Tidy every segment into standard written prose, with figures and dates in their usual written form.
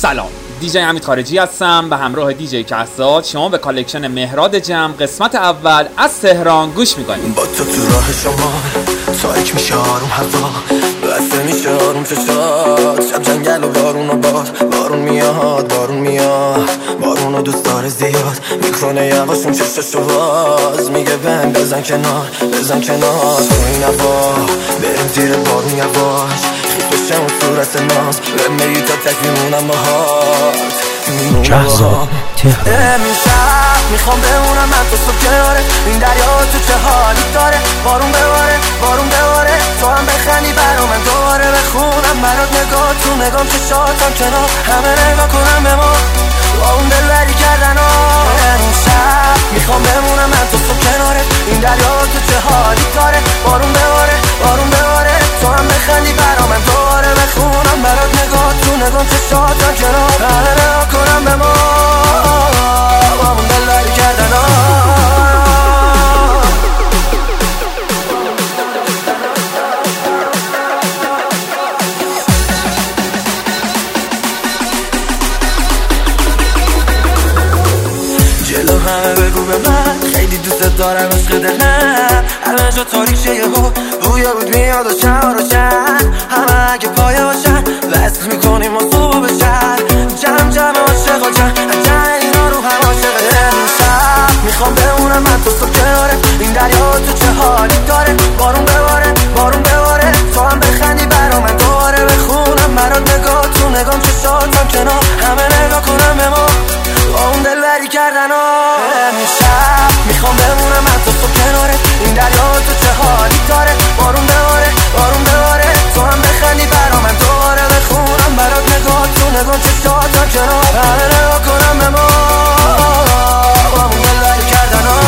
سلام، دیجی حمید خارجی هستم به همراه دیجی کهزاد. شما به کالکشن مهراد جمع قسمت اول از تهران گوش میکنید. با تو راه شما تاریک میشه آروم هوا، بسته میشه آروم چشات، شب جنگل و بارون و بارون میاد بارون و دوست داره زیاد، میکنه یواشون چششو باز، میگه بزن کنار تو این هوا، بریم زیر بارون یواش، خیط بشه اون صورت ناز، بمیری تا تک میمونم باهات. کهزاد امشب میخوام بمونم من تو صبح کناره این دریا، تو چه حالی داره، بارون بباره تو هم بخندی برا من، دوباره بخونم برات نگاه تو نگام، چشاتم کنار همه نگاه کنم به ما با اون دلبری کردن ها. امشب میخوام بمونم من تو صبح کناره این دریا، تو چه حالی داره، بارون بباره تو هم بخندی برا من، دوباره بخونم برات نگاه تو نگام، چشاتم کنار همه نگاه کنم به ما با اون دلبری کردن ها. جلو همه بگو به من خیلی دوست دارم عشق دلم، همه جا تاریک شه یهو بویه بود میاد و شهر همه اگه پایه باشن وصل میکنیم و صبح بشن، جمع عاشق و جمع اینا رو هم عاشق. امشب میخوام بمونم من تو صبح کناره این دریا، تو چه حالی داره، بارون بباره تو هم بخندی برا من، دوباره بخونم برات نگاه تو نگام، چشاتم کنار همه نگاه کنم به ما با اون دلبری کردن ها. امشب میخوام بمونم من تو صبح کناره این دریا، تو چه حالی داره، بارون بباره تو هم بخندی برا من، دوباره بخونم برات نگاه تو نگاه، چشاتم کنار همه نگاه کنم به ما با اون دلبری کردن ها.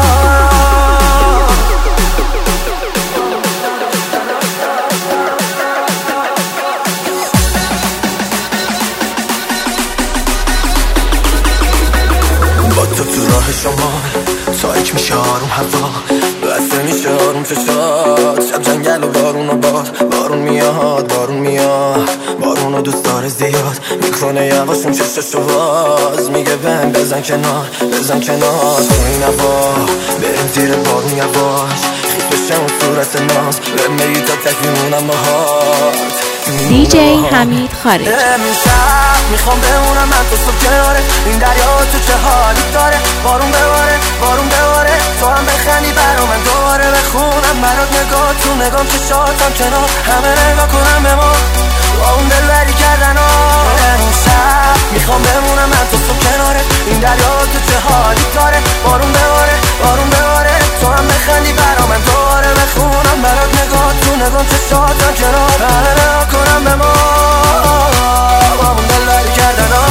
تو راه شما تاریک میشه آروم هوا، بسته میشه آروم چشات، شب جنگل و بارون میاد بارون و دوست داره زیاد، میکنه یواشون چششو باز، میگه بزن کنار تو این هوا، بریم زیر بارون یواش، خیط بشه اون صورت ناز، بمیری تا تک میمونم باهات. دیجی حمید خارجی. امشب میخوام بمونم من تو صبح کناره این دریا، تو چه حالی داره، بارون بباره تو هم بخندی برا من، دوباره بخونم برات نگاه تو نگام، چشاتم کنار همه نگاه کنم به ما با اون دلبری کردن ها. امشب میخوام بمونم من تو صبح کناره این دریا، تو چه حالی داره، بارون بباره تو هم بخندی برا من، دوباره بخونم برات نگاه تو نگام، چشاتم کنار همه نگاه کنم به ما با اون دلبری کردن ها.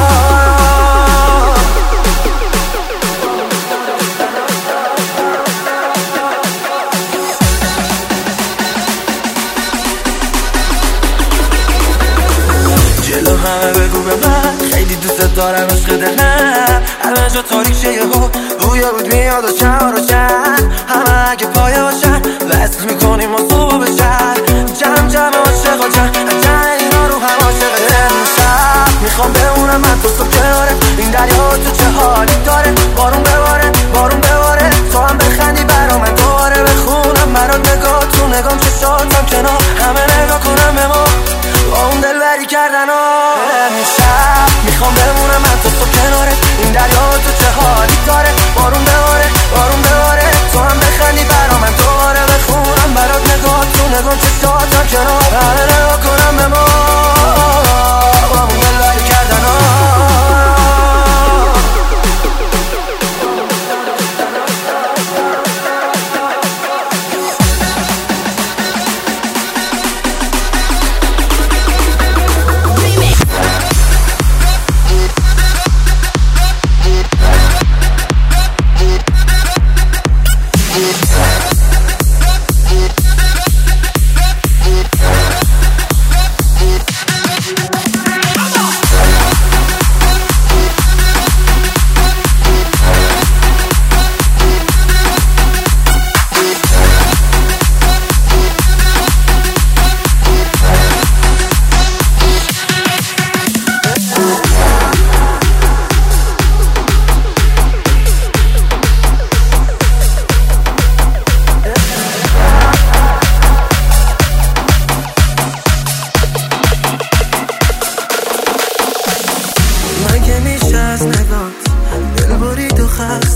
همه بگو به من خیلی دوست دارم عشق دلم، همه جا تاریک شه یهو بویه بود میاد و شهر همه اگه پایه باشن وصل میکنیم و صبح بشن، جمع عاشق و جمع اینا رو هم عاشق. امشب میخوام بمونم من تو صبح کناره این دریا، تو چه حالی داره، بارون بباره تو هم بخندی برا من، دوباره بخونم برات نگاه تو نگام، چشاتم کنار همه نگاه کنم به ما با اون دلبری کردن ها. امشب میخوام بمونم من تو صبح کناره این دریا، تو چه حالی داره، بارون بباره تو هم بخندی برا من، دوباره بخونم برات نگاه تو نگاه، چشاتم کنار همه نگاه کنم به ما با اون دلبری کردن ها.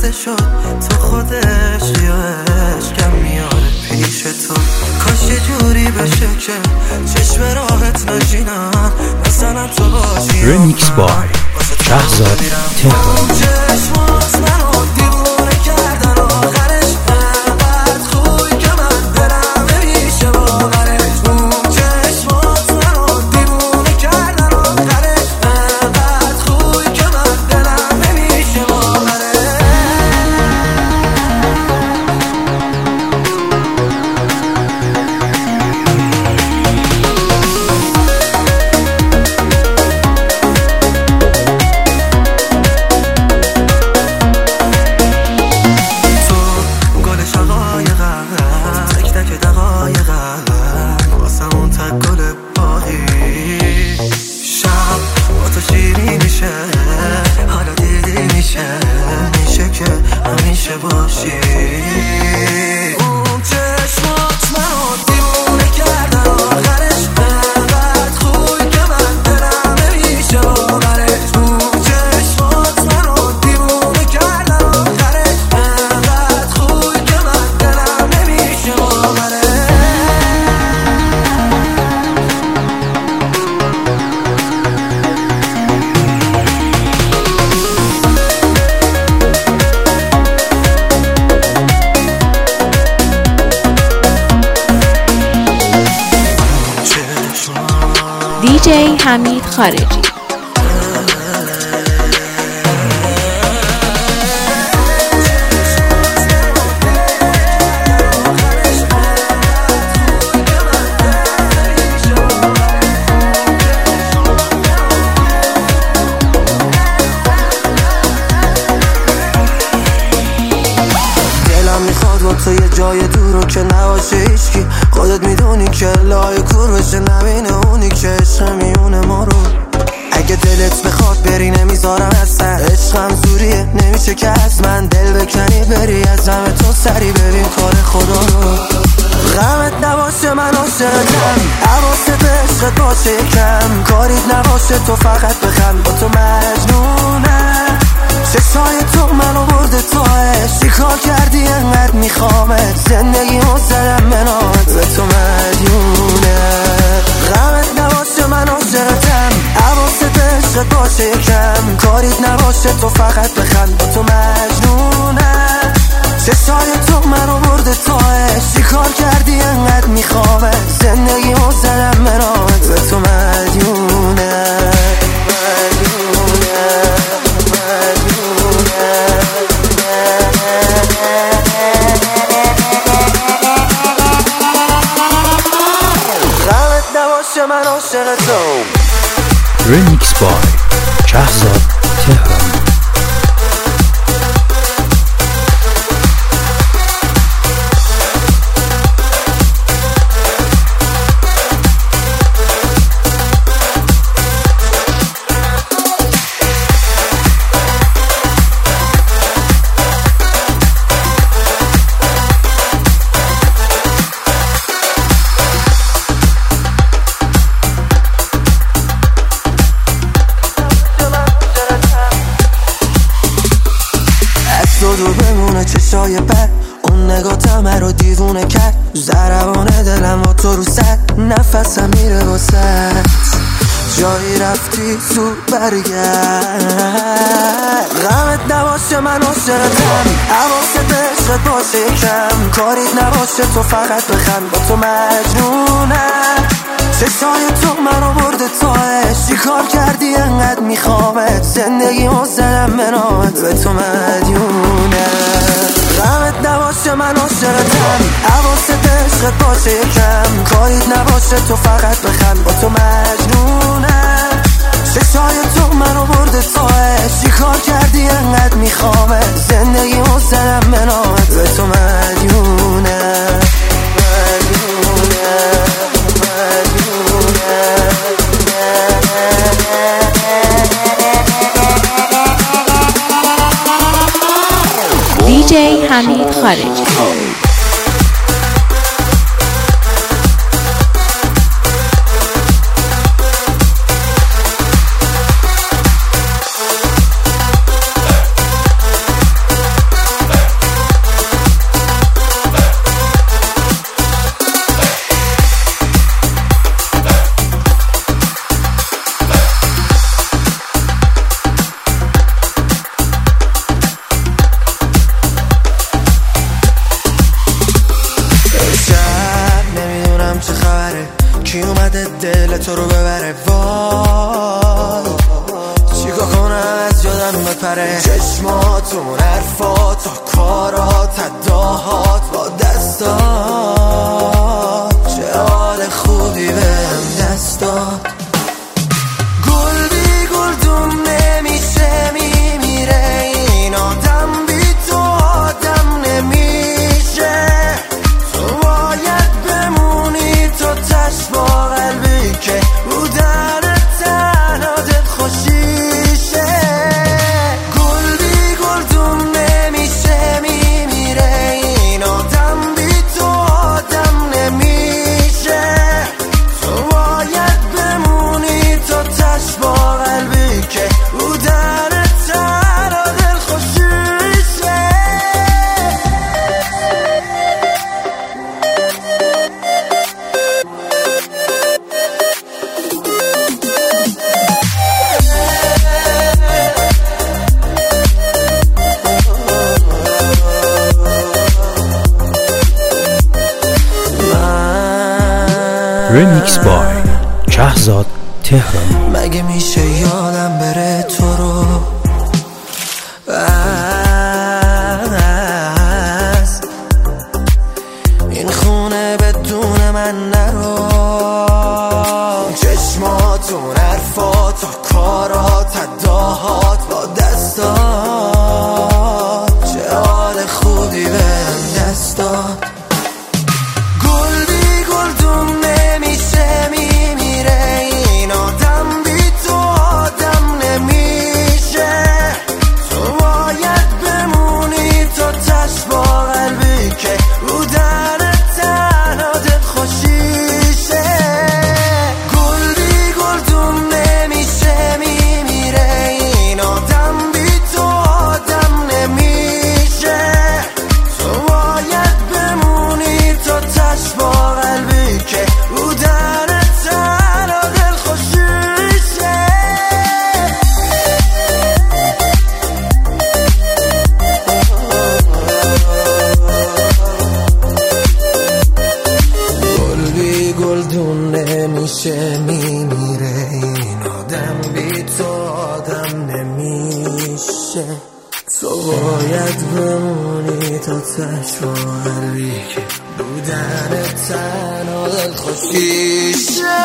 شده شد تو خودش خیالش کم میاره پیش تو. کاش یه جوری بشه که چشم راحت نشینم مثلا تو باشی. رمیکس بای شهزاد تهران. چشمات منو دیوونه کردن آخرش انقدر خوبی که من دلم نمیشه باورش. اون چشمات منو دیوونه کردن آخرش انقدر خوبی که من دلم نمیشه باورش. DJ حمید خارجی. تو یه جای دور رو که نباشه هیچکی، خودت میدونی که لای کور بشه نبینه اونی که عشق میونه ما رو. اگه دلت بخواد بری نمیذارم اصلا، عشقم زوریه نمیشه که از من دل بکنی بری از غم تو سری ببین کار خدا رو. غمت نباشه من عاشقتم، حواست به عشقت باشه کم، کاریت نباشه تو فقط بخند با تو مجنونم. چشای تو منو برده توش، چیکار کردی انقدر میخوامت، زندگیمو زدم به نامت به تو مدیونه. غمت نباشه من عاشقتم، حواست به عشقت باشه یکم، کاریت نباشه تو فقط بخند با تو مجنونم. چشای تو منو برده توش، چیکار کردی انقدر میخوامت، زندگیمو زدم به نامت به تو مدیونه. من عاشق تو. رمیکس بای شهزاد تهران. دور بمونه چشای بد، اون نگاتم رو دیوونه کرد، ضربان دلم با تو رو سد، نفسم میره واسد، جایی رفتی زود برگرد. غمت نباشه من عاشقتم، حواست به عشقت باشه کم، کاریت نباشه تو فقط بخند با تو مجنونم. چشای تو منو برده توش، چیکار کردی انقدر میخوامت، زندگیمو زدم به نامت به تو مدیونه. غمت نباشه من عاشقتم، حواست به عشقت باشه یکم، کاریت نباشه تو فقط بخند با تو مجنونم. چشای تو منو برده توش، چیکار کردی انقدر میخوامت، زندگیمو زدم به نامت به تو مدیونه. DJ حمید خارجی. تو رو ببره وای چیکار کنم از یادم بپره چشماتون حرفات تا کارات اداهات با دستات چه حال خوبی بهم دست داد گل بی گلدون نمیشه میمیره این آدم بی تو آدم نمیشه تو باید بمونی تو تش با قلبی که بودن تنها دل خوشیشه گل بی گلدون نمیشه میمیره این آدم بی تو آدم نمیشه تو باید بمونی تو تش با قلبی که بودن تنها دل خوشیشه Remix by شهزاد تهران. مگه میشه یادم بره تو رو از این خونه بدون من نرو چشماتون حرفات تا کارات اداهات با دستات چه حال خوبی بهم دست داد گل بی گلدون نمیشه میمیره این آدم بی تو آدم نمیشه تو باید بمونی تو تش با قلبی که بودن تنها دل خوشیشه گل بی گلدون نمیشه میمیره این آدم بی تو آدم نمیشه تو باید بمونی تو تش با قلبی که بودن تنها دل خوشیشه گل بی گلدون نمیشه میمیره این آدم بی تو آدم نمیشه تو باید بمونی تا تش با قلبی که بودن تنها دل خوشیشه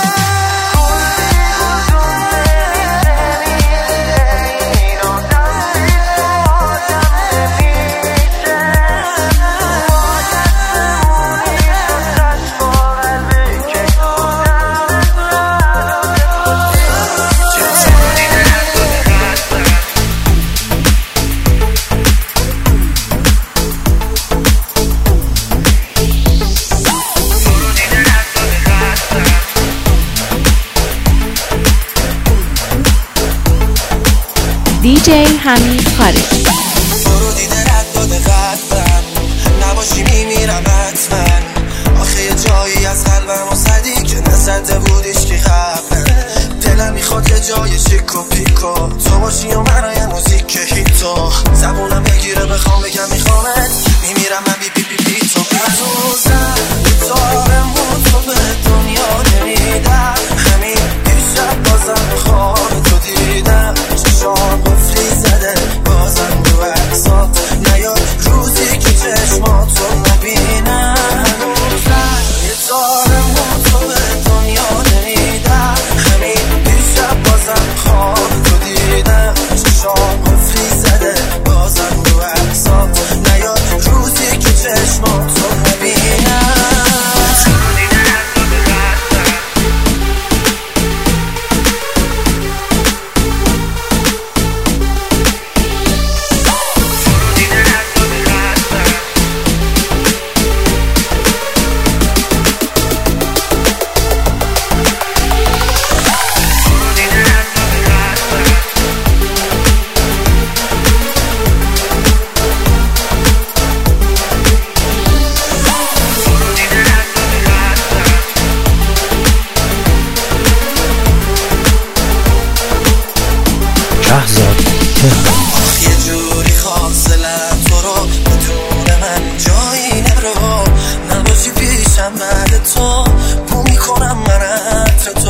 DJ حمید خارجی برو دیده رد داده قلبم نباشی میمیرم حتما آخه یه جایی از قلبم و صدی که نزده بودیش که قبلا دلم میخواد یه جای شیک و پیکو تو باشی و منای موزیک هیتو زبونم بگیره بخوام بگم میخوامت میمیرم من بی بی بی بی تو بزوزم بیتارم بود تو به دنیا نمیدم همین دیشب بازم خواب تو دیدم چشام قفلی زده بازم دو احساب نیاد روزی که چشماتو نبینم یه تارم بود تو به دنیا نمیدم همین دیشب بازم خواب تو دیدم چشام قفلی زده بازم دو احساب نیاد روزی که چشماتو نبینم شهزاد تهران. یه جوری خواستلم تو رو بدون من جایی نرو نباشی پیشم بعد تو بو میکنم من عطر تو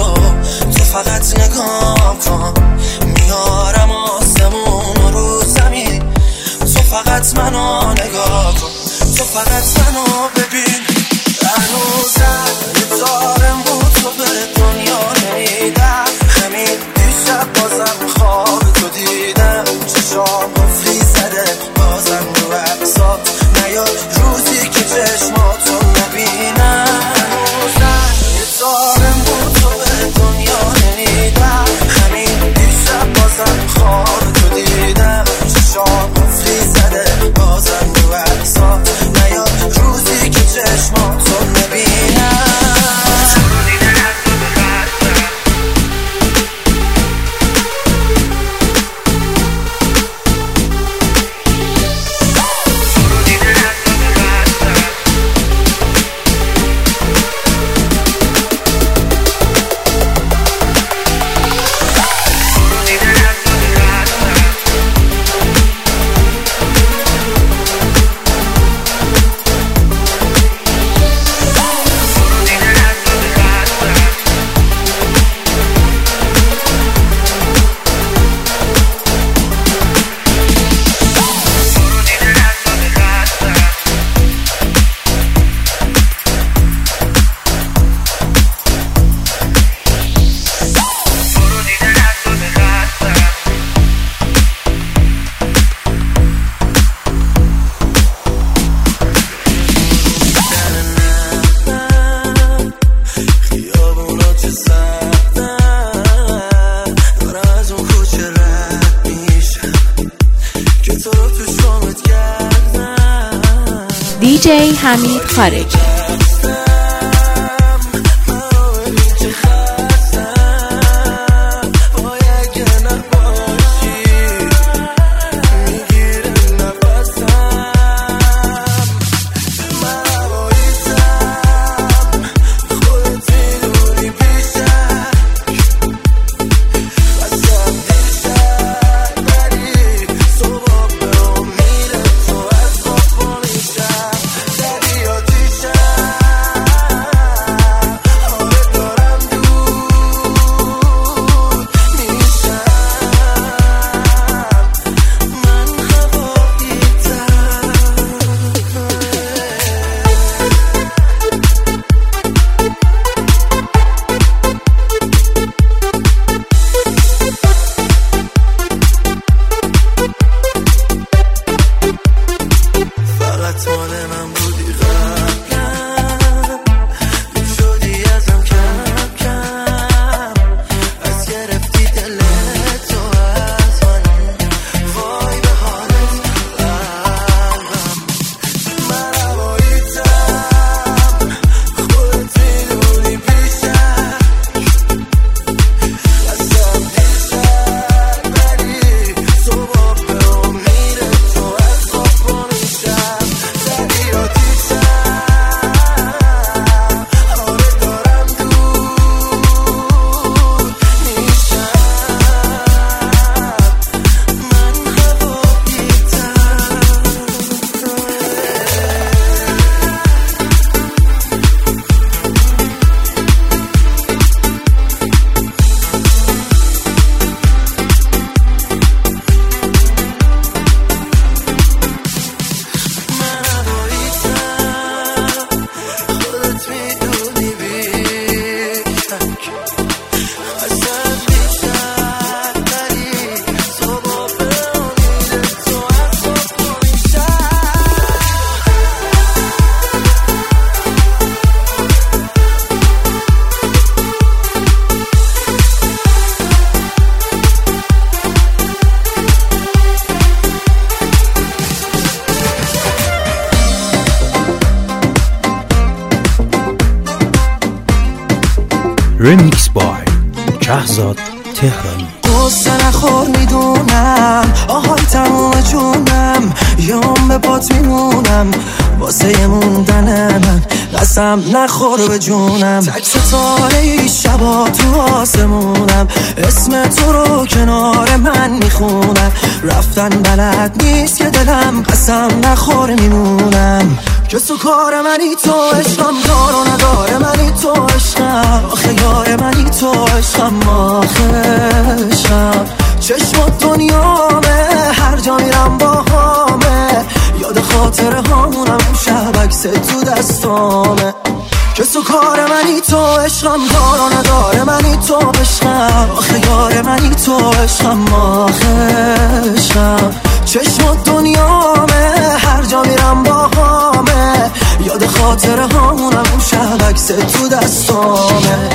دیجی حمید خارجی. رمیکس بای کهزاد تهرانی. قصه نخور میدونم آهای تموم جونم یوم به پات میمونم واسه موندن من قسم نخور به جونم تک ستاره ای شبا تو آسمونم اسم تو رو کنار من میخونم رفتن بلد نیست که دلم قسم نخور میمونم که تو کار منی تو عشقم دار و نداره منی تو عشقم آخه یار منی تو عشقم آخه عشقم چشمات دنیامه هر جا میرم با همه یاد خاطره هامونم شب عکس تو دستامه که تو کار منی تو عشقم دار و نداره منی تو عشقم آخه یار منی تو عشقم آخه عشقم چشمات دنیامه هر جا میرم با همه یاد خاطره هامونم شب عکس تو دستامه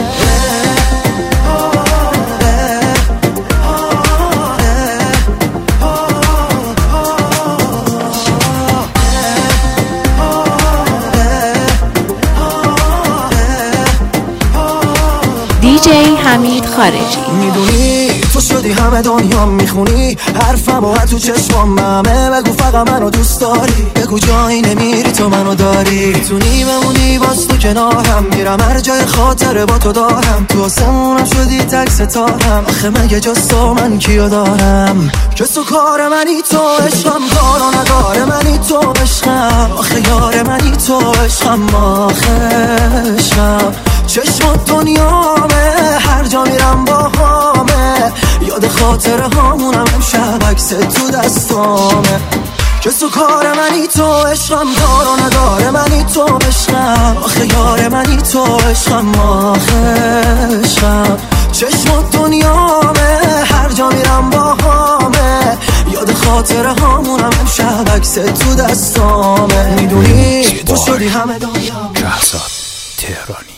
دیجی حمید خارجی. میدونی تو شدی همه دنیا میخونی حرفم و تو چشمام همه بگو فقط منو دوست داری بگو جایی نمیری تو منو داری میتونی بمونی باز تو کنارم میرم هر جای خاطره با تو دارم تو آسمونم شدی تک ستارم آخه مگه جز تو من کیو دارم که تو کار منی تو عشقم دار و نداره منی تو عشقم آخه یار منی تو عشقم آخه عشقم چشمات دنیامه هر جا میرم با همه یاد خاطره هامونم شب عکس تو دستامه که تو کار منی تو عشقم دار و نداره منی تو عشقم آخه یار منی تو عشقم آخه عشقم چشمات دنیامه هر جا میرم با همه یاد خاطره هامونم شب عکس تو دستامه میدونی تو شدی همه دنیا کهزاد تهرانی.